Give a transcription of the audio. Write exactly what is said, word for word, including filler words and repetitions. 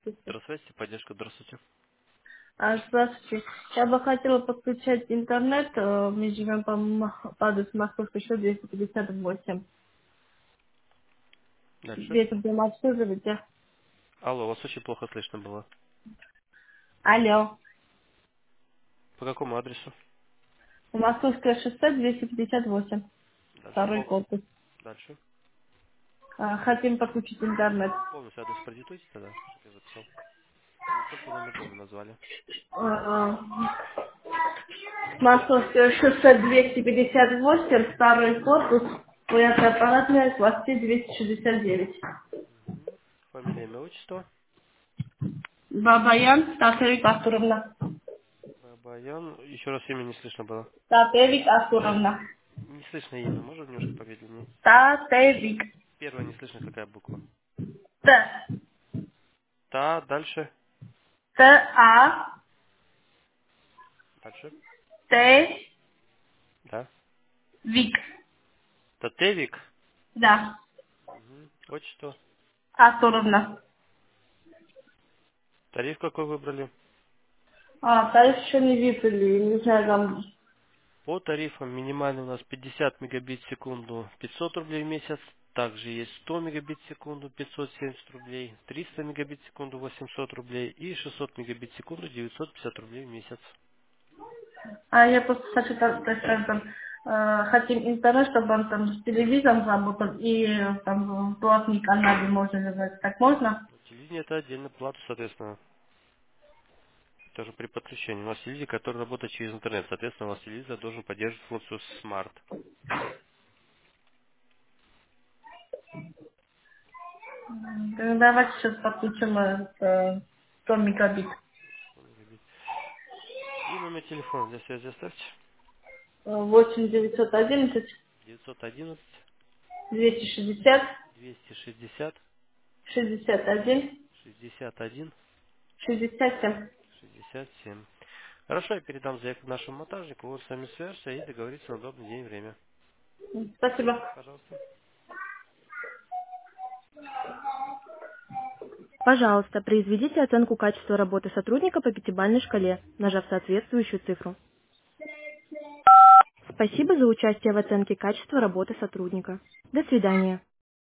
Здравствуйте, поддержка, здравствуйте. А, Здравствуйте. Я бы хотела подключать интернет. э, Мы живем по, Мах- по адресу Московской счет двести пятьдесят восемь. Дальше. Где-то прям обслуживаете. Алло, вас очень плохо слышно было. Алло. По какому адресу? Московское шоссе двести пятьдесят восемь. Дальше Второй пол... корпус. Дальше. А, Хотим подключить интернет. Полностью адрес продиктуйте тогда, чтобы я записал. Ну, только номер дома назвали. А, Московское шоссе двести пятьдесят восемь. Второй корпус. Военная аппаратная, квартира двести шестьдесят девять. Мгм. Фамилия, имя, отчество. Бабаян Татевик Артуровна. Бабаян. Еще раз имя не слышно было. Татевик Артуровна. Не слышно имя, можно немножко помедленнее? Татевик. Первая не слышно, какая буква. Т. Та, дальше. Т А Дальше. Т Да. Вик. Татевик. Да. Мгм. Отчество. Артуровна. Тариф какой выбрали? А, тариф еще не видели, не знаю, там. По тарифам минимальный у нас пятьдесят мегабит в секунду пятьсот рублей в месяц. Также есть сто мегабит в секунду пятьсот семьдесят рублей, триста мегабит в секунду восемьсот рублей и шестьсот мегабит в секунду девятьсот пятьдесят рублей в месяц. А я просто хочу, так так сказать, там, э, хотим интернет, чтобы он там с телевизором работал и э, там платный канал можно назвать. Так можно? Но телевидение это отдельно плату, соответственно, тоже при подключении. У нас телевизор, который работает через интернет, соответственно, у вас телевизор должен поддерживать функцию Smart. М, тогда давайте сейчас подключим э, э, сто мегабит. сто мегабит. И номер телефона для связи оставьте. Э, восемь девятьсот одиннадцать девятьсот одиннадцать двести шестьдесят двести шестьдесят шестьдесят один шестьдесят один шестьдесят семь. шестьдесят семь. Хорошо, я передам заявку нашему монтажнику, он с вами свяжется и договорится на удобный день и время. М, Спасибо. Пожалуйста. Пожалуйста, произведите оценку качества работы сотрудника по пятибалльной шкале, нажав соответствующую цифру. Спасибо за участие в оценке качества работы сотрудника. До свидания.